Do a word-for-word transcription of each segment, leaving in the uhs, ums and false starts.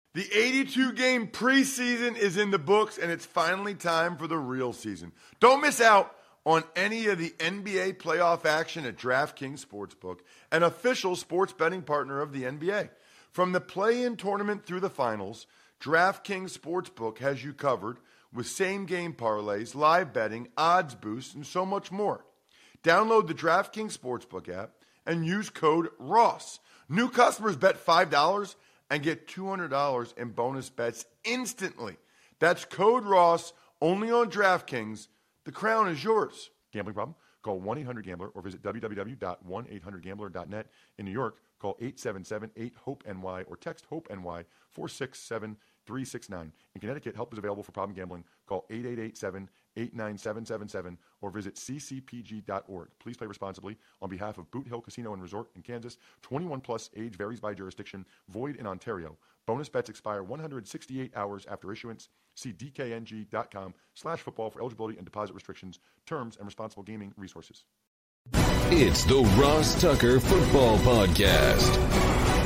The eighty-two game preseason is in the books, and it's finally time for the real season. Don't miss out on any of the N B A playoff action at DraftKings Sportsbook, an official sports betting partner of the N B A. From the play-in tournament through the finals, DraftKings Sportsbook has you covered with same-game parlays, live betting, odds boosts, and so much more. Download the DraftKings Sportsbook app and use code ROSS. New customers bet five dollars and get two hundred dollars in bonus bets instantly. That's code ROSS only on DraftKings. The crown is yours. Gambling problem? Call one eight hundred gambler or visit w w w dot one eight hundred gambler dot net. In New York, call eight seven seven eight hope N Y or text HOPE-NY four six seven three six nine. In Connecticut, help is available for problem gambling. Call eight eight eight seven eight nine seven seven seven or visit c c p g dot org. Please play responsibly. On behalf of Boot Hill Casino and Resort in Kansas, twenty-one plus, age varies by jurisdiction, void in Ontario. Bonus bets expire one hundred sixty-eight hours after issuance. See d k n g dot com slash football for eligibility and deposit restrictions, terms, and responsible gaming resources. It's the Ross Tucker Football Podcast.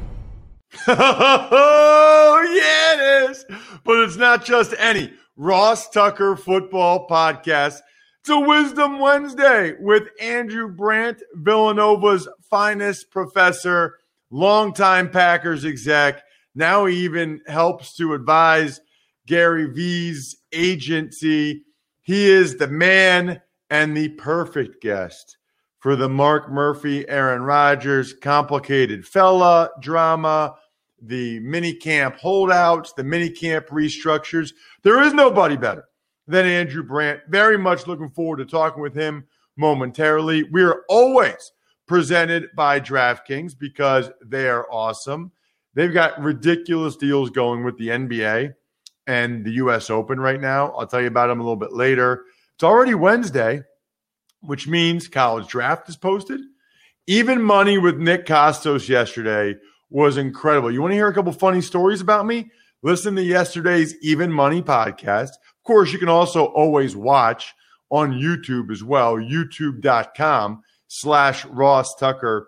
Oh, yeah, it is. But it's not just any Ross Tucker Football Podcast. It's a Wisdom Wednesday with Andrew Brandt, Villanova's finest professor, longtime Packers exec. Now he even helps to advise Gary V's agency. He is the man and the perfect guest for the Mark Murphy, Aaron Rodgers, complicated fella drama, the minicamp holdouts, the minicamp restructures. There is nobody better than Andrew Brandt. Very much looking forward to talking with him momentarily. We are always presented by DraftKings because they are awesome. They've got ridiculous deals going with the N B A and the U S Open right now. I'll tell you about them a little bit later. It's already Wednesday, which means college draft is posted. Even Money with Nick Kostos yesterday was incredible. You want to hear a couple funny stories about me? Listen to yesterday's Even Money podcast. Of course, you can also always watch on YouTube as well, youtube.com slash Ross Tucker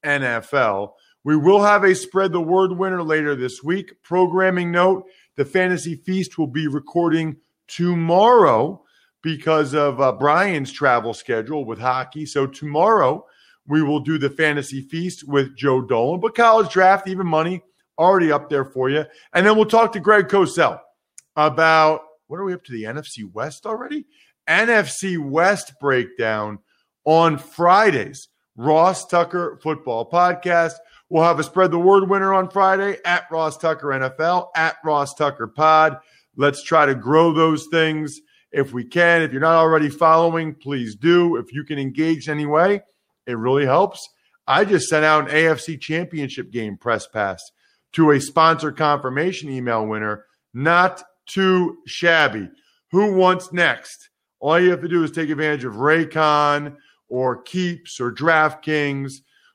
NFL. We will have a Spread the Word winner later this week. Programming note, the Fantasy Feast will be recording tomorrow because of uh, Brian's travel schedule with hockey. So tomorrow we will do the Fantasy Feast with Joe Dolan. But college draft, Even Money, already up there for you. And then we'll talk to Greg Cosell about, what are we up to, the N F C West already? N F C West breakdown on Fridays. Ross Tucker Football Podcast. We'll have a Spread the Word winner on Friday at Ross Tucker N F L, at Ross Tucker Pod. Let's try to grow those things if we can. If you're not already following, please do. If you can engage anyway, it really helps. I just sent out an A F C Championship game press pass to a sponsor confirmation email winner. Not too shabby. Who wants next? All you have to do is take advantage of Raycon or Keeps or DraftKings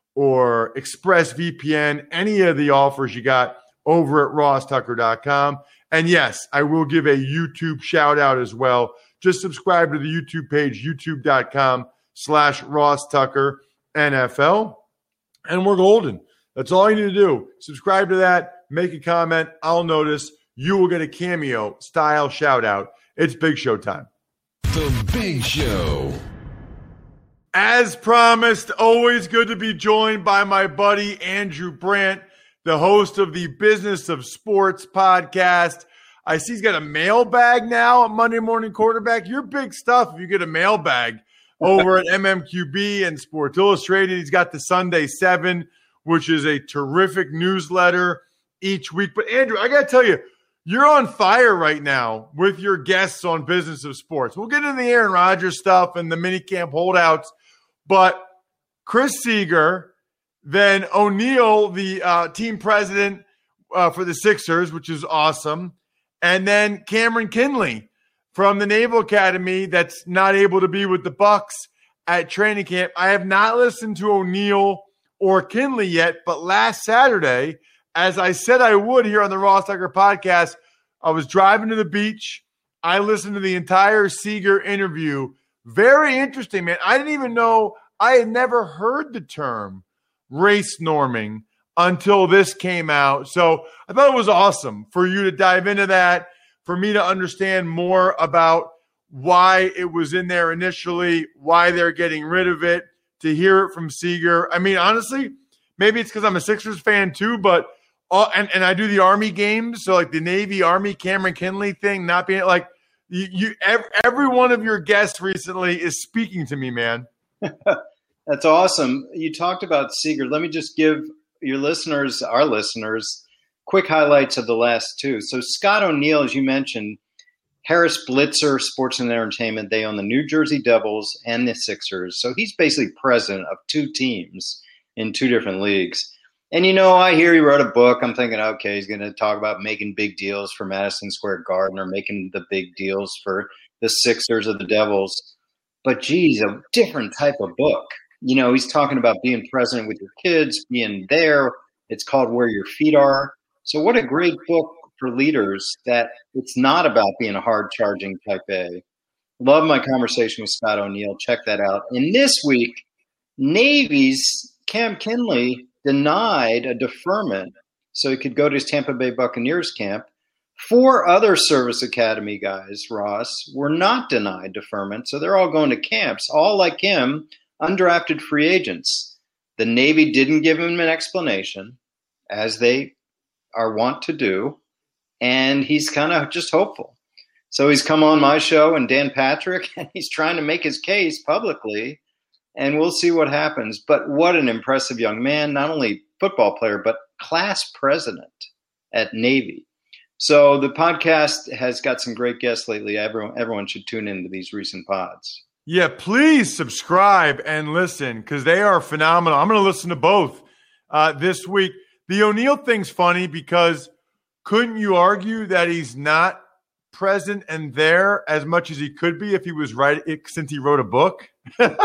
or ExpressVPN, any of the offers you got over at ross tucker dot com. And yes, I will give a YouTube shout out as well. Just subscribe to the YouTube page, youtube.com slash Ross Tucker NFL. And we're golden. That's all you need to do. Subscribe to that, make a comment. I'll notice. You will get a cameo style shout out. It's Big Show time. The Big Show. As promised, always good to be joined by my buddy Andrew Brandt, the host of the Business of Sports podcast. I see he's got a mailbag now at Monday Morning Quarterback. You're big stuff if you get a mailbag over at M M Q B and Sports Illustrated. He's got the Sunday Seven, which is a terrific newsletter each week. But Andrew, I got to tell you, you're on fire right now with your guests on Business of Sports. We'll get into the Aaron Rodgers stuff and the minicamp holdouts. But Chris Seeger, then O'Neal, the uh, team president uh, for the Sixers, which is awesome, and then Cameron Kinley from the Naval Academy that's not able to be with the Bucks at training camp. I have not listened to O'Neal or Kinley yet, but last Saturday, as I said I would here on the Ross Tucker podcast, I was driving to the beach. I listened to the entire Seeger interview. Very interesting, man. I didn't even know, I had never heard the term race norming until this came out. So I thought it was awesome for you to dive into that, for me to understand more about why it was in there initially, why they're getting rid of it, to hear it from Seager. I mean, honestly, maybe it's because I'm a Sixers fan too, but all, and, and I do the Army games. So like the Navy, Army, Cameron Kinley thing, not being like you, you every, every one of your guests recently is speaking to me, man. That's awesome. You talked about Seager. Let me just give your listeners, our listeners, quick highlights of the last two. So Scott O'Neill, as you mentioned, Harris Blitzer Sports and Entertainment, they own the New Jersey Devils and the Sixers. So he's basically president of two teams in two different leagues. And, you know, I hear he wrote a book. I'm thinking, okay, he's going to talk about making big deals for Madison Square Garden or making the big deals for the Sixers or the Devils. But, geez, a different type of book. You know, he's talking about being present with your kids, being there. It's called Where Your Feet Are. So what a great book for leaders that it's not about being a hard-charging type A. Love my conversation with Scott O'Neill. Check that out. And this week, Navy's Cam Kinley denied a deferment so he could go to his Tampa Bay Buccaneers camp. Four other Service Academy guys, Ross, were not denied deferment, so they're all going to camps, all like him, undrafted free agents. The Navy didn't give him an explanation, as they are wont to do, and he's kind of just hopeful. So he's come on my show and Dan Patrick, and he's trying to make his case publicly, and we'll see what happens. But what an impressive young man, not only football player, but class president at Navy. So the podcast has got some great guests lately. Everyone, everyone should tune into these recent pods. Yeah, please subscribe and listen because they are phenomenal. I'm going to listen to both uh, this week. The O'Neill thing's funny because couldn't you argue that he's not present and there as much as he could be if he was right since he wrote a book? That's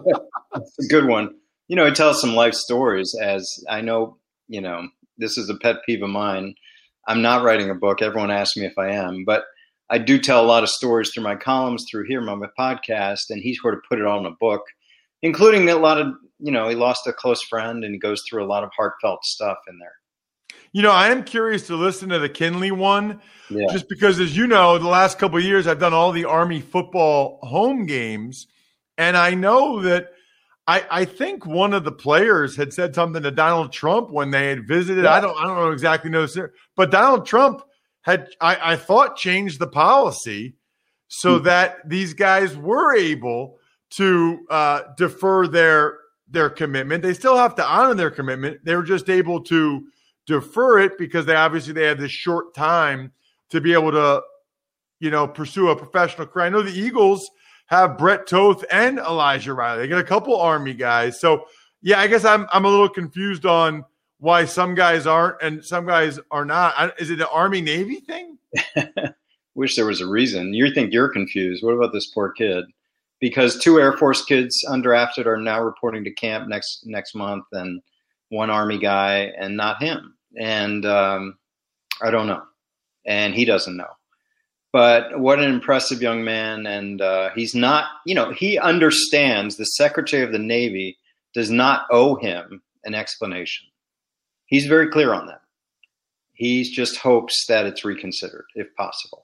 a good one. You know, he tells some life stories, as I know, you know, this is a pet peeve of mine. I'm not writing a book. Everyone asks me if I am, but I do tell a lot of stories through my columns, through here, my podcast, and he's sort of put it all in a book, including a lot of, you know, he lost a close friend and he goes through a lot of heartfelt stuff in there. You know, I am curious to listen to the Kinley one, yeah. just because, as you know, the last couple of years I've done all the Army football home games, and I know that I, I think one of the players had said something to Donald Trump when they had visited. Yeah. I don't I don't know exactly know, but Donald Trump had I, I thought changed the policy so mm-hmm. that these guys were able to uh, defer their their commitment. They still have to honor their commitment. They were just able to defer it because they obviously they had this short time to be able to, you know, pursue a professional career. I know the Eagles have Brett Toth and Elijah Riley. They got a couple Army guys. So, yeah, I guess I'm I'm a little confused on why some guys aren't and some guys are not. I, is it an Army-Navy thing? Wish there was a reason. You think you're confused. What about this poor kid? Because two Air Force kids undrafted are now reporting to camp next next month, and one Army guy and not him. And um, I don't know. And he doesn't know. But what an impressive young man. And uh, he's not, you know, he understands the Secretary of the Navy does not owe him an explanation. He's very clear on that. He just hopes that it's reconsidered, if possible.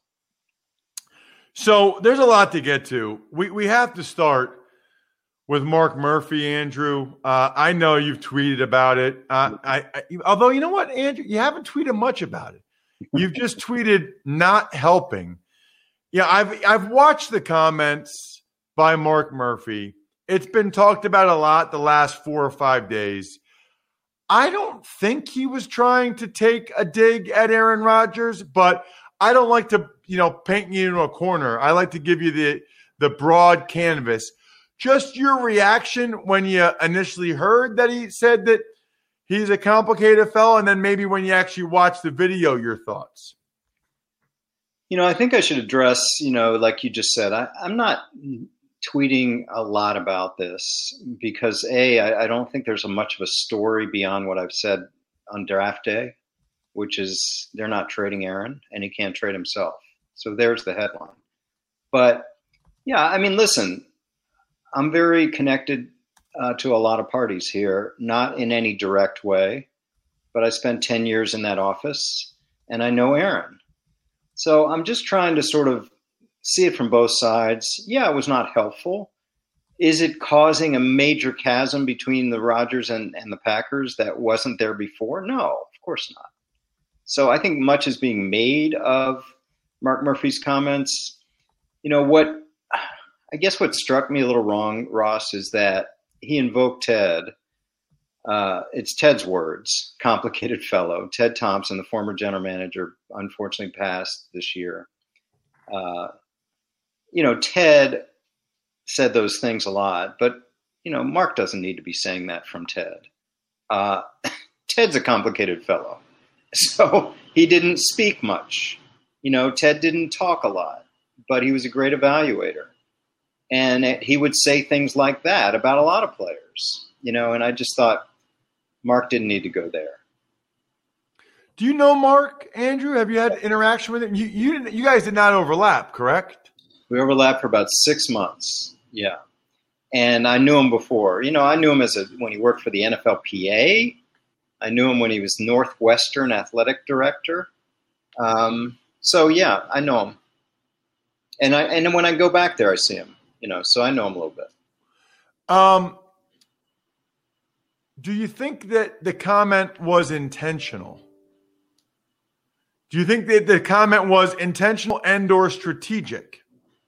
So there's a lot to get to. We we have to start with Mark Murphy, Andrew. Uh, I know you've tweeted about it. Uh, I, I although you know what, Andrew, you haven't tweeted much about it. You've just tweeted not helping. Yeah, I've I've watched the comments by Mark Murphy. It's been talked about a lot the last four or five days. I don't think he was trying to take a dig at Aaron Rodgers, but I don't like to, you know, paint you into a corner. I like to give you the the broad canvas. Just your reaction when you initially heard that he said that he's a complicated fellow, and then maybe when you actually watch the video, your thoughts. You know, I think I should address, you know, like you just said, I, I'm not tweeting a lot about this because, A, I, I don't think there's a much of a story beyond what I've said on draft day, which is they're not trading Aaron and he can't trade himself. So there's the headline. But, yeah, I mean, listen, I'm very connected uh, to a lot of parties here, not in any direct way. but I spent ten years in that office, and I know Aaron. So I'm just trying to sort of see it from both sides. Yeah, it was not helpful. Is it causing a major chasm between the Rodgers and, and the Packers that wasn't there before? No, of course not. So I think much is being made of Mark Murphy's comments. You know, what I guess what struck me a little wrong, Ross, is that he invoked Ted. Uh, it's Ted's words, complicated fellow. Ted Thompson, the former general manager, unfortunately passed this year. Uh, you know, Ted said those things a lot, but, you know, Mark doesn't need to be saying that from Ted. Uh, Ted's a complicated fellow. So he didn't speak much. You know, Ted didn't talk a lot, but he was a great evaluator. And he would say things like that about a lot of players, you know, and I just thought Mark didn't need to go there. Do you know Mark, Andrew? Have you had interaction with him? You, you, didn't, you guys did not overlap, correct? We overlapped for about six months. Yeah. And I knew him before. You know, I knew him as a, when he worked for the N F L P A. I knew him when he was Northwestern athletic director. Um, so, yeah, I know him. And I and when I go back there, I see him, you know, so I know him a little bit. Um, do you think that the comment was intentional? Do you think that the comment was intentional and or strategic?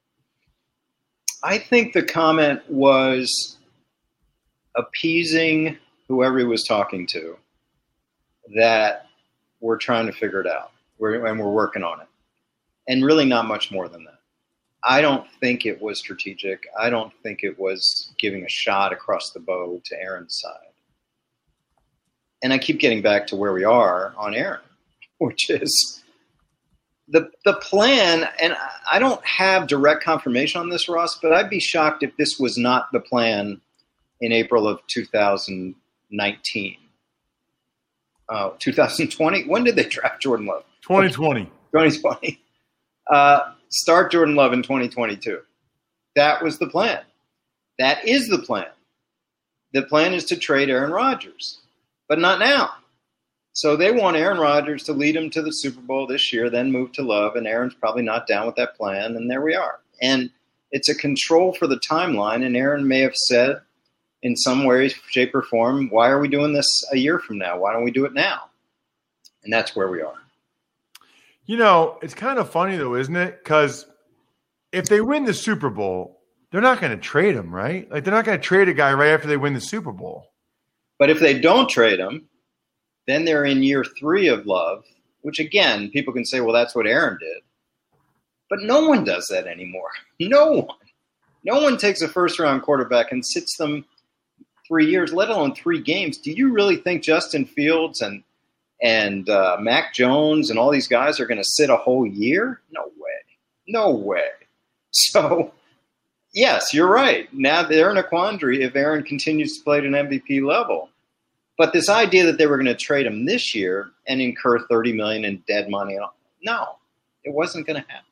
I think the comment was appeasing whoever he was talking to, that we're trying to figure it out. We're, and we're working on it. And really not much more than that. I don't think it was strategic. I don't think it was giving a shot across the bow to Aaron's side. And I keep getting back to where we are on Aaron, which is the the plan. And I don't have direct confirmation on this, Ross, but I'd be shocked if this was not the plan in April of two thousand nineteen. Uh, two thousand twenty? When did they draft Jordan Love? twenty twenty. twenty twenty. Uh, start Jordan Love in twenty twenty-two. That was the plan. That is the plan. The plan is to trade Aaron Rodgers, but not now. So they want Aaron Rodgers to lead them to the Super Bowl this year, then move to Love, and Aaron's probably not down with that plan, and there we are. And it's a control for the timeline, and Aaron may have said in some way, shape, or form, why are we doing this a year from now? Why don't we do it now? And that's where we are. You know, it's kind of funny, though, isn't it? Because if they win the Super Bowl, they're not going to trade him, right? Like, they're not going to trade a guy right after they win the Super Bowl. But if they don't trade him, then they're in year three of Love, which, again, people can say, well, that's what Aaron did. But no one does that anymore. No one. No one takes a first-round quarterback and sits them three years, let alone three games. Do you really think Justin Fields and and uh, Mac Jones and all these guys are going to sit a whole year? No way. No way. So, yes, you're right. Now they're in a quandary if Aaron continues to play at an M V P level. But this idea that they were going to trade him this year and incur thirty million dollars in dead money, no, it wasn't going to happen.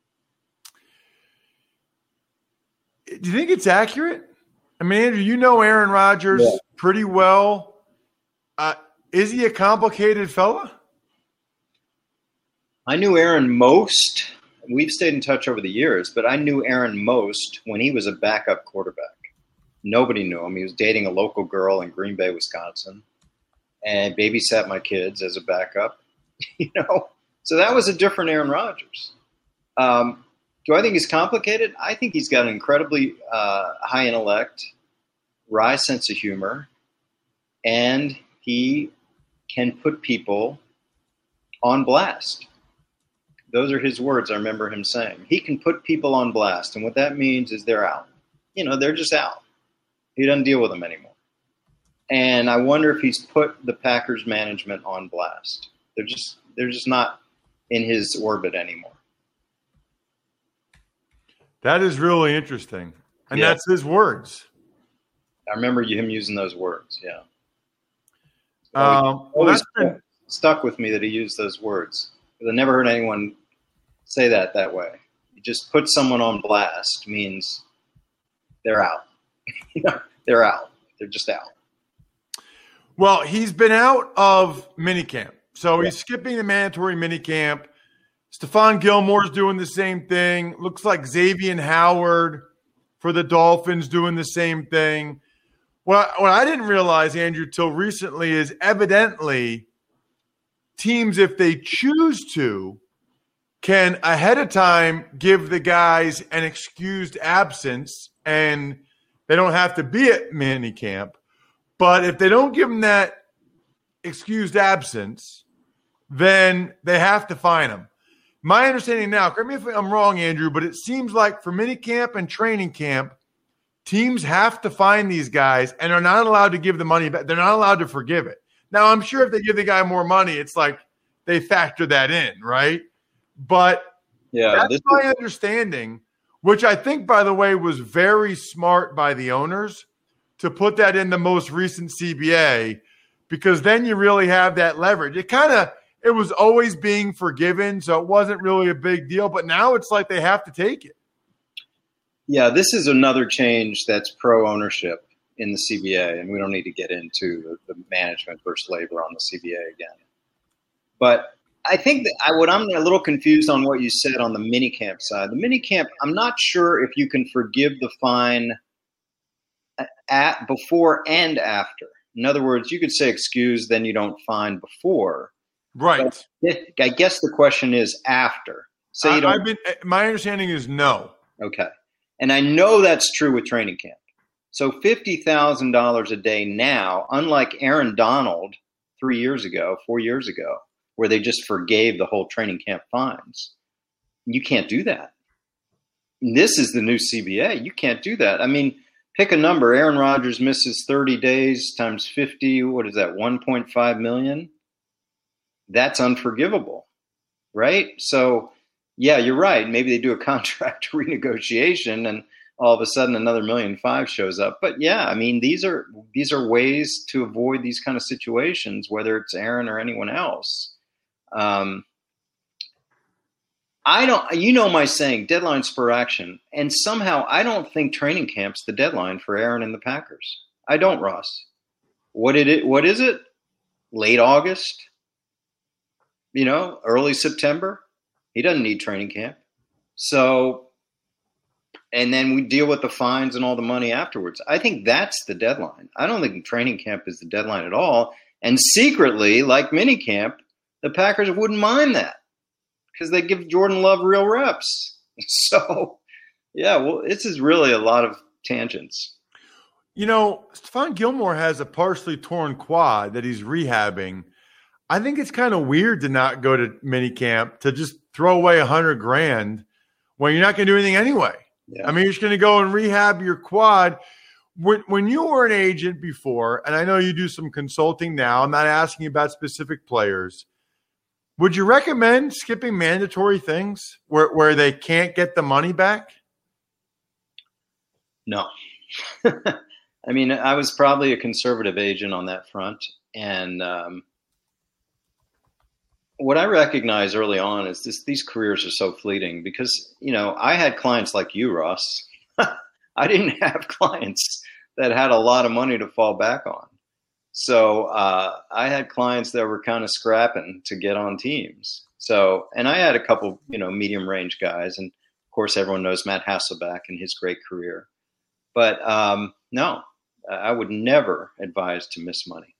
Do you think it's accurate? I mean, Andrew, you know Aaron Rodgers yeah. pretty well. Uh, is he a complicated fella? I knew Aaron most. We've stayed in touch over the years, but I knew Aaron most when he was a backup quarterback. Nobody knew him. He was dating a local girl in Green Bay, Wisconsin, and babysat my kids as a backup. You know, so that was a different Aaron Rodgers. Um, do I think he's complicated? I think he's got an incredibly uh, high intellect, wry sense of humor, and he can put people on blast. Those are his words. I remember him saying he can put people on blast. And what that means is they're out. You know, they're just out. He doesn't deal with them anymore. And I wonder if he's put the Packers management on blast. They're just, they're just not in his orbit anymore. That is really interesting. And yeah. that's his words. I remember him using those words. Yeah. Um, well, that's been stuck with me that he used those words. Because I never heard anyone say that that way. You just put someone on blast means they're out. You know, they're out. They're just out. Well, he's been out of minicamp. So he's skipping the mandatory minicamp. Stephon Gilmore's doing the same thing. Looks like Xavier Howard for the Dolphins doing the same thing. Well, what I didn't realize, Andrew, till recently is evidently teams, if they choose to, can ahead of time give the guys an excused absence, and they don't have to be at minicamp. But if they don't give them that excused absence, then they have to fine them. My understanding now, correct me if I'm wrong, Andrew, but it seems like for minicamp and training camp, teams have to fine these guys and are not allowed to give the money back. They're not allowed to forgive it. Now, I'm sure if they give the guy more money, it's like they factor that in, right? But yeah, that's my understanding, which I think, by the way, was very smart by the owners to put that in the most recent C B A, because then you really have that leverage. It kind of – it was always being forgiven, so it wasn't really a big deal. But now it's like they have to take it. Yeah, this is another change that's pro-ownership in the C B A, and we don't need to get into the, the management versus labor on the C B A again. But I think that I, what I'm a little confused on what you said on the minicamp side. The minicamp, I'm not sure if you can forgive the fine at before and after. In other words, you could say excuse, then you don't fine before. Right. But I guess the question is after. Say you don't, I've been, my understanding is no. Okay. And I know that's true with training camp. So fifty thousand dollars a day now, unlike Aaron Donald three years ago, four years ago, where they just forgave the whole training camp fines. You can't do that. This is the new C B A. You can't do that. I mean, pick a number. Aaron Rodgers misses thirty days times fifty. What is that? one point five million. That's unforgivable, right? So, yeah, you're right. Maybe they do a contract renegotiation and all of a sudden another million five shows up. But yeah, I mean, these are these are ways to avoid these kind of situations, whether it's Aaron or anyone else. Um, I don't, you know, my saying, deadline spur action. And somehow I don't think training camp's the deadline for Aaron and the Packers. I don't, Ross. What did it, what is it? Late August? You know, early September? He doesn't need training camp. So, and then we deal with the fines and all the money afterwards. I think that's the deadline. I don't think training camp is the deadline at all. And secretly, like minicamp, the Packers wouldn't mind that because they give Jordan Love real reps. So, yeah, well, this is really a lot of tangents. You know, Stephon Gilmore has a partially torn quad that he's rehabbing. I think it's kind of weird to not go to minicamp, to just throw away a hundred grand when you're not going to do anything anyway. Yeah. I mean, you're just going to go and rehab your quad. When, when you were an agent before, and I know you do some consulting now, I'm not asking you about specific players. Would you recommend skipping mandatory things where, where they can't get the money back? No. I mean, I was probably a conservative agent on that front. And um, what I recognized early on is this, these careers are so fleeting because, you know, I had clients like you, Ross. I didn't have clients that had a lot of money to fall back on. So uh, I had clients that were kind of scrapping to get on teams. So, and I had a couple, you know, medium range guys. And of course, everyone knows Matt Hasselbeck and his great career. But um, no, I would never advise to miss money.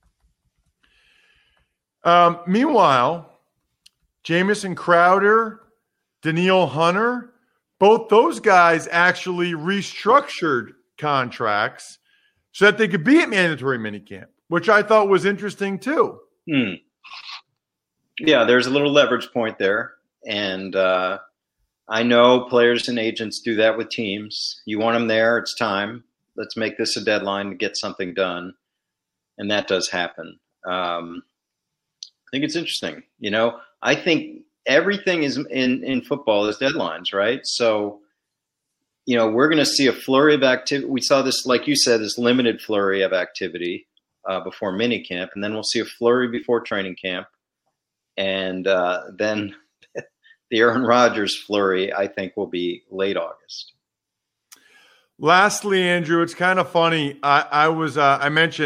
Um, meanwhile, Jamison Crowder, Danielle Hunter, both those guys actually restructured contracts so that they could be at mandatory minicamp, which I thought was interesting too. Hmm. Yeah, there's a little leverage point there. And uh, I know players and agents do that with teams. You want them there, it's time. Let's make this a deadline to get something done. And that does happen. Um, I think it's interesting. You know, I think everything is in, in football is deadlines, right? So, you know, we're going to see a flurry of activity. We saw this, like you said, this limited flurry of activity uh, before minicamp, and then we'll see a flurry before training camp. And uh, then the Aaron Rodgers flurry, I think, will be late August. Lastly, Andrew, it's kind of funny. I, I was uh, I mentioned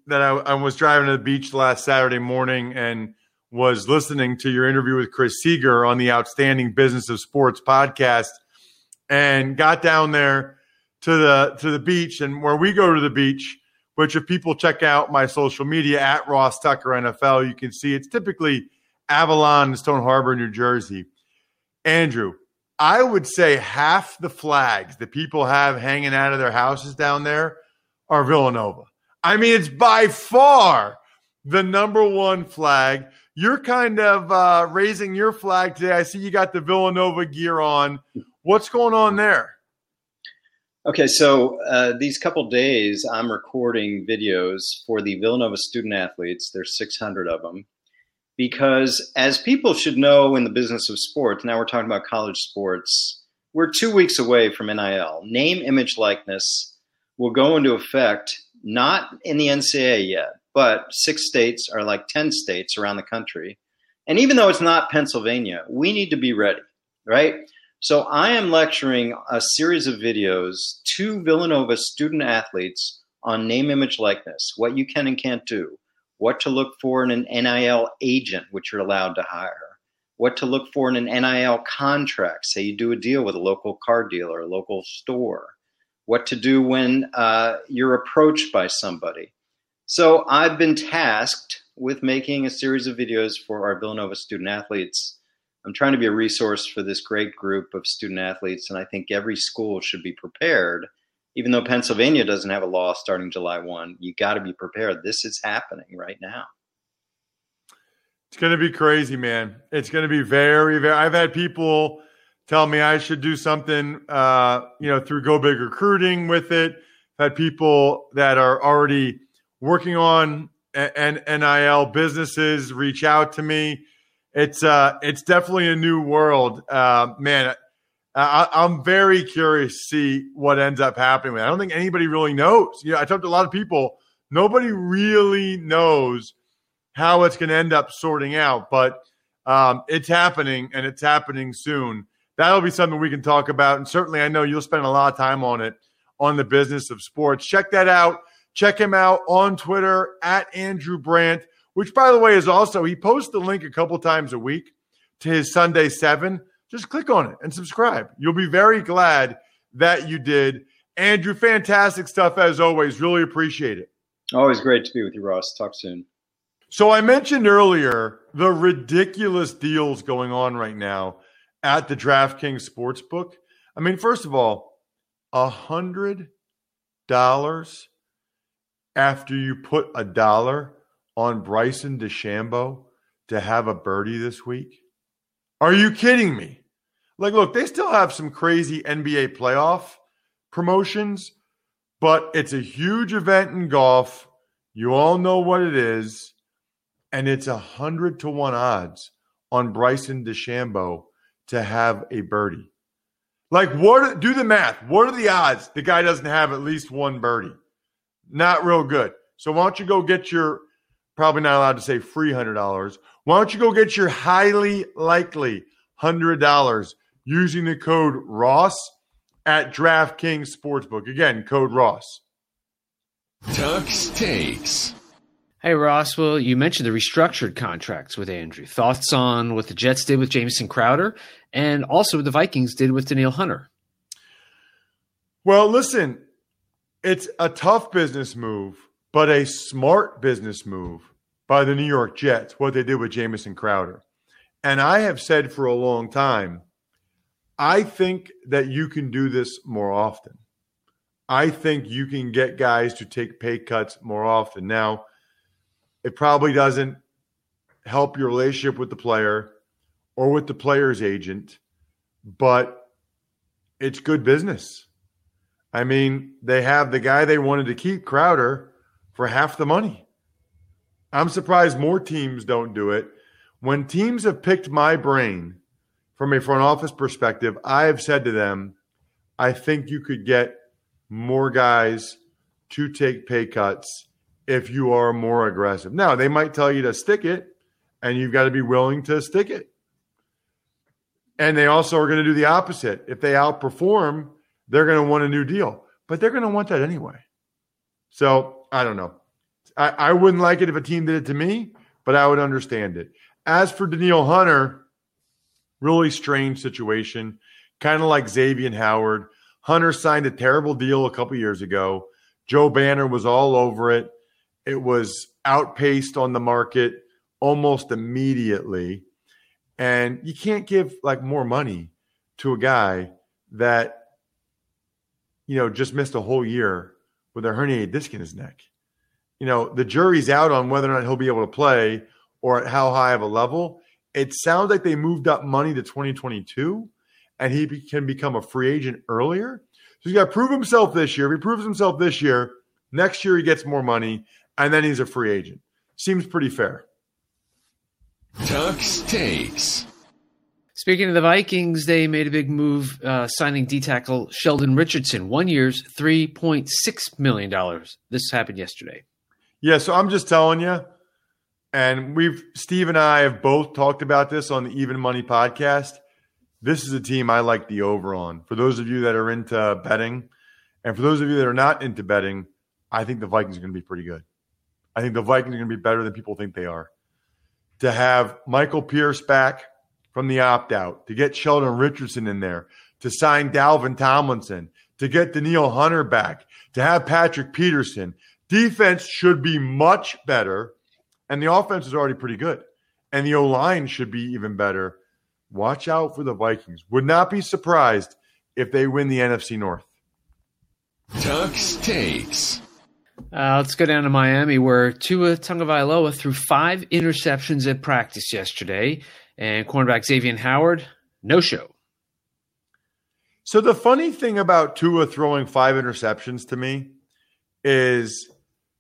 that I, I was driving to the beach last Saturday morning and was listening to your interview with Chris Seeger on the Outstanding Business of Sports podcast, and got down there to the to the beach. And where we go to the beach, which if people check out my social media at Ross Tucker N F L, you can see it's typically Avalon, Stone Harbor, New Jersey. Andrew, I would say half the flags that people have hanging out of their houses down there are Villanova. I mean, it's by far the number one flag. You're kind of uh, raising your flag today. I see you got the Villanova gear on. What's going on there? Okay, so uh, these couple days, I'm recording videos for the Villanova student athletes. There's six hundred of them. Because as people should know in the business of sports, now we're talking about college sports, we're two weeks away from N I L. Name, image, likeness will go into effect, not in the N C double A yet, but six states are like ten states around the country. And even though it's not Pennsylvania, we need to be ready, right? So I am lecturing a series of videos to Villanova student athletes on name, image, likeness, what you can and can't do, what to look for in an N I L agent, which you're allowed to hire, what to look for in an N I L contract, say you do a deal with a local car dealer, a local store, what to do when uh, you're approached by somebody. So I've been tasked with making a series of videos for our Villanova student athletes. I'm trying to be a resource for this great group of student athletes, and I think every school should be prepared. Even though Pennsylvania doesn't have a law starting July first, you got to be prepared. This is happening right now. It's going to be crazy, man. It's going to be very, very – I've had people tell me I should do something, uh, you know, through Go Big Recruiting with it. I've had people that are already working on N I L businesses reach out to me. It's uh, it's definitely a new world. Uh, man, I, I'm very curious to see what ends up happening. I don't think anybody really knows. You know, I talked to a lot of people. Nobody really knows how it's going to end up sorting out, but um, it's happening, and it's happening soon. That'll be something we can talk about, and certainly I know you'll spend a lot of time on it on the Business of Sports. Check that out. Check him out on Twitter at Andrew Brandt, which, by the way, is also – he posts the link a couple times a week to his Sunday seven. Just click on it and subscribe. You'll be very glad that you did. Andrew, fantastic stuff as always. Really appreciate it. Always great to be with you, Ross. Talk soon. So I mentioned earlier the ridiculous deals going on right now at the DraftKings Sportsbook. I mean, first of all, one hundred dollars after you put a dollar on Bryson DeChambeau to have a birdie this week? Are you kidding me? Like, look, they still have some crazy N B A playoff promotions, but it's a huge event in golf. You all know what it is, and it's a hundred to one odds on Bryson DeChambeau to have a birdie. Like, what? Do the math. What are the odds the guy doesn't have at least one birdie? Not real good. So why don't you go get your, probably not allowed to say free one hundred dollars. Why don't you go get your highly likely one hundred dollars using the code Ross at DraftKings Sportsbook. Again, code Ross. Tuck's Takes. Hey, Ross. Well, you mentioned the restructured contracts with Andrew. Thoughts on what the Jets did with Jamison Crowder and also what the Vikings did with Danielle Hunter? Well, listen, it's a tough business move, but a smart business move by the New York Jets, what they did with Jamison Crowder. And I have said for a long time, I think that you can do this more often. I think you can get guys to take pay cuts more often. Now, it probably doesn't help your relationship with the player or with the player's agent, but it's good business. I mean, they have the guy they wanted to keep, Crowder, for half the money. I'm surprised more teams don't do it. When teams have picked my brain from a front office perspective, I have said to them, I think you could get more guys to take pay cuts if you are more aggressive. Now, they might tell you to stick it, and you've got to be willing to stick it. And they also are going to do the opposite. If they outperform, they're going to want a new deal. But they're going to want that anyway. So, I don't know. I, I wouldn't like it if a team did it to me, but I would understand it. As for Danielle Hunter, really strange situation, kind of like Xavier Howard. Hunter signed a terrible deal a couple years ago. Joe Banner was all over it. It was outpaced on the market almost immediately. And you can't give like more money to a guy that, you know, just missed a whole year with a herniated disc in his neck. You know, the jury's out on whether or not he'll be able to play or at how high of a level. It sounds like they moved up money to twenty twenty-two and he be- can become a free agent earlier. So he's got to prove himself this year. If he proves himself this year, next year he gets more money and then he's a free agent. Seems pretty fair. Tux Takes. Speaking of the Vikings, they made a big move uh, signing D-tackle Sheldon Richardson, one year's three point six million dollars. This happened yesterday. Yeah, so I'm just telling you, and we've Steve and I have both talked about this on the Even Money podcast. This is a team I like the over on. For those of you that are into betting, and for those of you that are not into betting, I think the Vikings are going to be pretty good. I think the Vikings are going to be better than people think they are. To have Michael Pierce back from the opt-out, to get Sheldon Richardson in there, to sign Dalvin Tomlinson, to get Danielle Hunter back, to have Patrick Peterson. Defense should be much better, and the offense is already pretty good. And the O-line should be even better. Watch out for the Vikings. Would not be surprised if they win the N F C North. Tux Takes. Uh, let's go down to Miami, where Tua Tagovailoa threw five interceptions at practice yesterday, and cornerback Xavier Howard, no show. So the funny thing about Tua throwing five interceptions to me is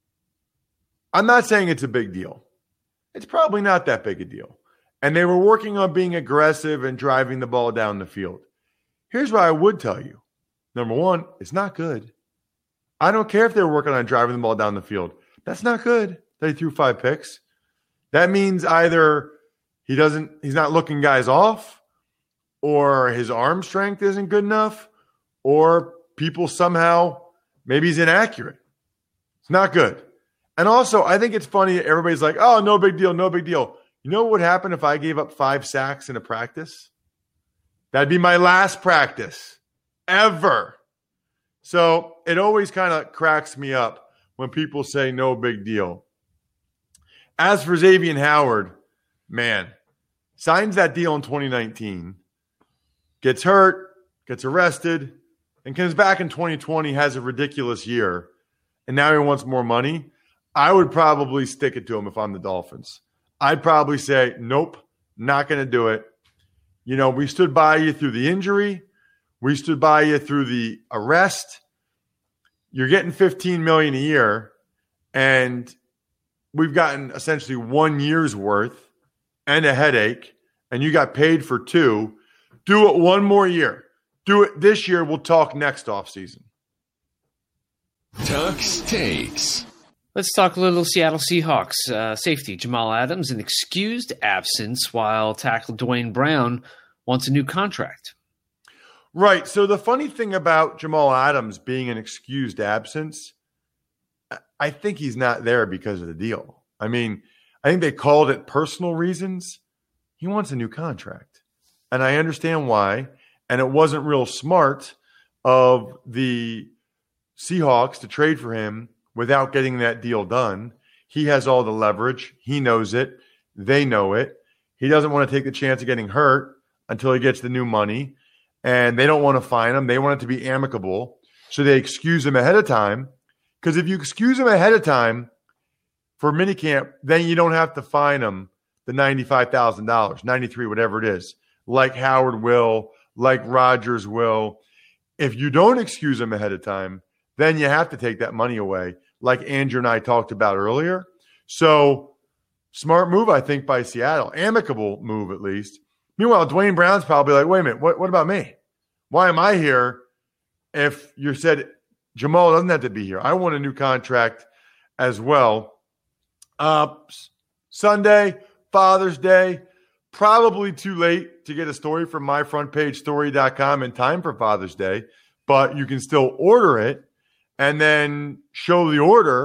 I'm not saying it's a big deal. It's probably not that big a deal. And they were working on being aggressive and driving the ball down the field. Here's what I would tell you. Number one, it's not good. I don't care if they were working on driving the ball down the field. That's not good that he threw five picks. That means either he doesn't, he's not looking guys off, or his arm strength isn't good enough, or people somehow, maybe he's inaccurate. It's not good. And also, I think it's funny that everybody's like, oh, no big deal, no big deal. You know what would happen if I gave up five sacks in a practice? That'd be my last practice ever. So it always kind of cracks me up when people say no big deal. As for Xavier Howard, man, signs that deal in twenty nineteen, gets hurt, gets arrested, and comes back in twenty twenty, has a ridiculous year, and now he wants more money. I would probably stick it to him if I'm the Dolphins. I'd probably say, nope, not going to do it. You know, we stood by you through the injury. We stood by you through the arrest. You're getting fifteen million dollars a year, and we've gotten essentially one year's worth and a headache, and you got paid for two. Do it one more year. Do it this year. We'll talk next offseason. Tux Takes. Let's talk a little Seattle Seahawks. Uh, safety Jamal Adams, an excused absence, while tackle Dwayne Brown wants a new contract. Right. So the funny thing about Jamal Adams being an excused absence, I think he's not there because of the deal. I mean, I think they called it personal reasons. He wants a new contract. And I understand why. And it wasn't real smart of the Seahawks to trade for him without getting that deal done. He has all the leverage. He knows it. They know it. He doesn't want to take the chance of getting hurt until he gets the new money. And they don't want to fine him. They want it to be amicable. So they excuse him ahead of time. Because if you excuse him ahead of time for minicamp, then you don't have to fine him the ninety-five thousand dollars, ninety-three, whatever it is, like Howard will, like Rodgers will. If you don't excuse him ahead of time, then you have to take that money away, like Andrew and I talked about earlier. So smart move, I think, by Seattle. Amicable move, at least. Meanwhile, Dwayne Brown's probably like, wait a minute, what, what about me? Why am I here if you said Jamal doesn't have to be here? I want a new contract as well. Uh, Sunday, Father's Day, probably too late to get a story from my front page story dot com in time for Father's Day, but you can still order it and then show the order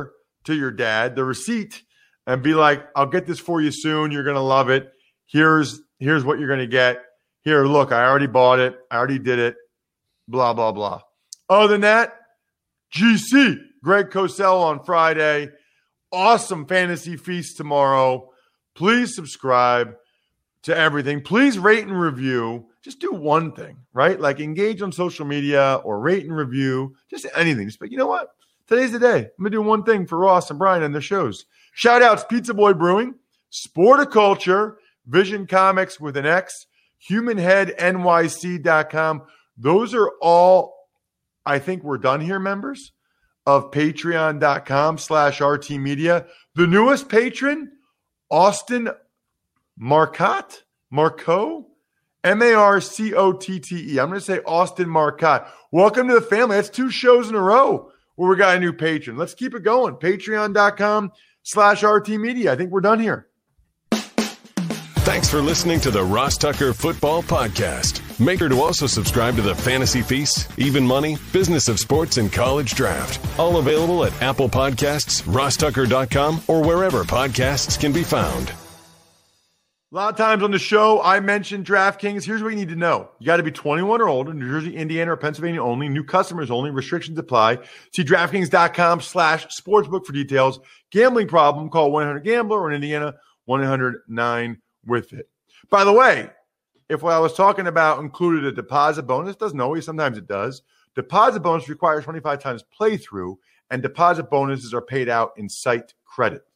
to your dad the receipt and be like, I'll get this for you soon. You're going to love it. Here's, here's what you're going to get. Here, look, I already bought it. I already did it. Blah, blah, blah. Other than that, G C, Greg Cosell on Friday. Awesome fantasy feast tomorrow. Please subscribe to everything. Please rate and review. Just do one thing, right? Like engage on social media or rate and review. Just anything. Just, but you know what? Today's the day. I'm going to do one thing for Ross and Brian and their shows. Shout outs, Pizza Boy Brewing, Sporticulture, Vision Comics with an X, human head N Y C dot com. Those are all, I think we're done here, members of patreon.com slash RT Media. The newest patron, Austin Marcotte, Marco, M A R C O T T E. I'm going to say Austin Marcotte. Welcome to the family. That's two shows in a row where we got a new patron. Let's keep it going. Patreon.com slash RT Media. I think we're done here. Thanks for listening to the Ross Tucker Football Podcast. Make sure to also subscribe to the Fantasy Feast, Even Money, Business of Sports, and College Draft. All available at Apple Podcasts, ross tucker dot com, or wherever podcasts can be found. A lot of times on the show, I mentioned DraftKings. Here's what you need to know. You got to be twenty-one or older, New Jersey, Indiana, or Pennsylvania only. New customers only. Restrictions apply. See DraftKings.com slash sportsbook for details. Gambling problem, call one eight hundred gambler, or in Indiana, one eight hundred nine with it. By the way, if what I was talking about included a deposit bonus, doesn't always, sometimes it does. Deposit bonus requires twenty-five times playthrough, and deposit bonuses are paid out in site credit.